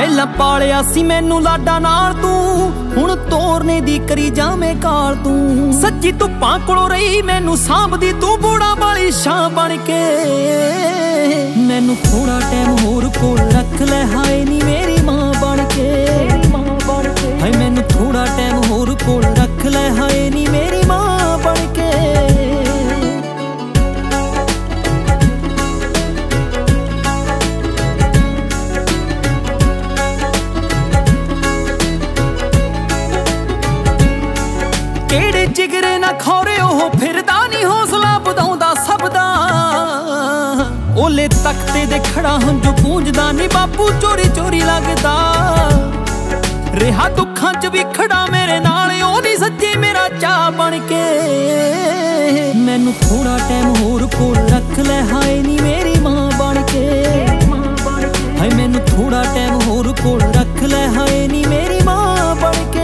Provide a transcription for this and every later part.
ਪਹਿਲਾਂ ਪਾਲਿਆ ਸੀ ਮੈਨੂੰ ਲਾਡਾ ਨਾਲ ਤੂੰ, ਹੁਣ ਤੋਰਨੇ ਦੀ ਕਰੀ ਜਾਵੇਂ ਕਾਲ ਤੂੰ। ਸੱਚੀ ਧੁੱਪਾਂ ਕੋਲੋਂ ਰਹੀ ਮੈਨੂੰ ਸਾਂਭਦੀ ਤੂੰ, ਬੂੜਾ ਵਾਲੀ ਛਾਂ ਬਣ ਕੇ। ਮੈਨੂੰ ਥੋੜਾ ਟਾਈਮ ਹੋਰ ਕੋਲ ਰੱਖ ਲੈ ਹਾਏ ਨੀ ਮੇਰੀ ਮਾਂ ਬਣ ਕੇ। ਹਾਏ ਮੈਨੂੰ ਥੋੜਾ ਟਾਈਮ ਹੋਰ ਕੋਲ ਰੱਖ ਲੈ ਹਾਏ ਨੀ ਮੇਰੀ ਮਾਂ ਬਣ ਕੇ। ਕਿਹੜੇ ਜਿਗਰੇ ਨਾ ਖੌਰੇ ਉਹ ਫਿਰਦਾ ਨੀ, ਹੌਸਲਾ ਵਧਾਉਂਦਾ ਸਭ ਦਾ। ਓਲੇ ਤਖਤੇ ਦੇ ਖੜਾ ਹੰਝੂ ਪੂੰਝਦਾ ਨੀ, ਬਾਪੂ ਚੋਰੀ ਚੋਰੀ ਲੱਗਦਾ। ਰਿਹਾ ਦੁੱਖਾਂ ਚ ਵੀ ਖੜਾ ਮੇਰੇ ਨਾਲ, ਉਹ ਨੀ ਸੱਚੀ ਮੇਰਾ ਚਾਅ ਬਣ ਕੇ। ਮੈਨੂੰ ਥੋੜਾ ਟਾਈਮ ਹੋਰ ਕੋਲ ਰੱਖ ਲੈ ਹਾਏ ਨੀ ਮੇਰੀ ਮਾਂ ਬਣ ਕੇ। ਹਾਏ ਮੈਨੂੰ ਥੋੜਾ ਟਾਈਮ ਹੋਰ ਕੋਲ ਰੱਖ ਲੈ ਹਾਏ ਨੀ ਮੇਰੀ ਮਾਂ ਬਣ ਕੇ।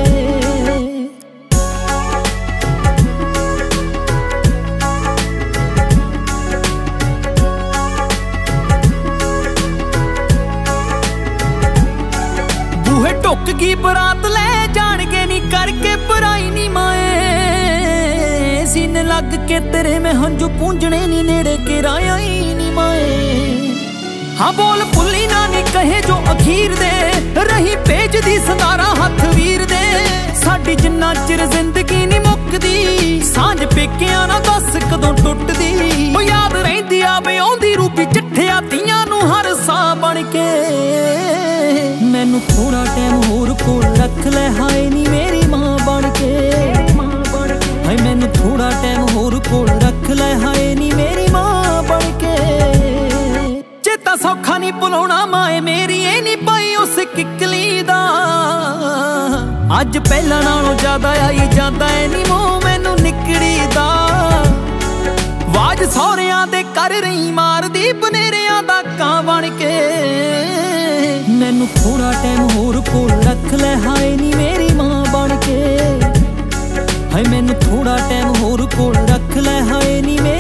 ਢੁੱਕ ਗਈ ਬਰਾਤ ਲੈ ਜਾਣਗੇ ਨੀ ਕਰਕੇ ਬੁਰਾਈ ਨੀ ਮਾਏ। ਸੀਨੇ ਲੱਗ ਕੇ ਤੇਰੇ ਮੈਂ ਹੰਝੂ ਪੂੰਝਣੇ ਨੀ, ਨੇੜੇ ਕਿਰਾਈ ਨੀ ਮਾਏ। ਹਾਂ ਬੋਲ ਭੁੱਲੀ ਨਾ ਨੀ ਕਹੇ ਜੋ ਅਖੀਰ ਦੇ, ਰਹੀ ਭੇਜਦੀ ਸੰਦਾਰਾ ਹੱਥ ਵੀਰ ਦੇ। ਸਾਡੀ ਜਿੰਨਾ ਚਿਰ ਜ਼ਿੰਦਗੀ ਨੀ ਮੁੱਕਦੀ, ਸਾਂਝ ਪੇਕਿਆਂ ਨਾ ਦੱਸ ਕਦੋਂ ਟੁੱਟਦੀ। ਉਹ ਯਾਦ ਰਹਿੰਦੀ ਆਵੇ ਆਉਂਦੀ ਰੂਪੀ ਚਿੱਠਿਆਂ ਤੀਆਂ ਨੂੰ ਹਰ ਸਾਹ ਬਣ ਕੇ। ਮੈਨੂੰ ਥੋੜਾ ਟਾਈਮ ਹੋਰ ਕੋਲ ਰੱਖ ਲੈ ਹਾਏ ਨੀ ਮੇਰੀ ਮਾਂ ਬਣ ਕੇ। ਹਾਏ ਮੈਨੂੰ ਥੋੜਾ ਟਾਈਮ ਹੋਰ ਕੋਲ ਰੱਖ ਲੈ ਹਾਏ ਨੀ ਮੇਰੀ ਮਾਂ ਬਣ ਕੇ। ਚੇਤਾ ਸੌਖਾ ਨੀ ਭੁਲਾਉਣਾ ਮਾਏ ਮੇਰੀ, ਇਹ ਨੀ ਪਾਈ ਉਸ ਕਿੱਕਲੀ ਦਾ। ਅੱਜ ਪਹਿਲਾਂ ਨਾਲੋਂ ਜ਼ਿਆਦਾ ਆਈ ਜਾਂਦਾ ਐ ਨੀ ਮੋਹ ਮੈਨੂੰ ਨਿਕੜੀ ਦਾ। ਆਵਾਜ਼ ਸਹੁਰਿਆਂ ਦੇ ਕਰ ਰਹੀ ਮਾਰਦੀ, ਬਨੇਰਿਆਂ ਦਾ ਕਾਂ ਬਣ ਕੇ। ਮੈਨੂੰ ਥੋੜਾ ਟਾਈਮ ਹੋਰ ਕੋਲ ਰੱਖ ਲੈ ਹਾਏ ਨੀ ਮੇਰੀ ਮਾਂ ਬਣ ਕੇ। ਹਾਏ ਮੈਨੂੰ ਥੋੜਾ ਟਾਈਮ ਹੋਰ ਕੋਲ ਰੱਖ ਲੈ ਹਾਏ ਨੀ ਮੇਰੀ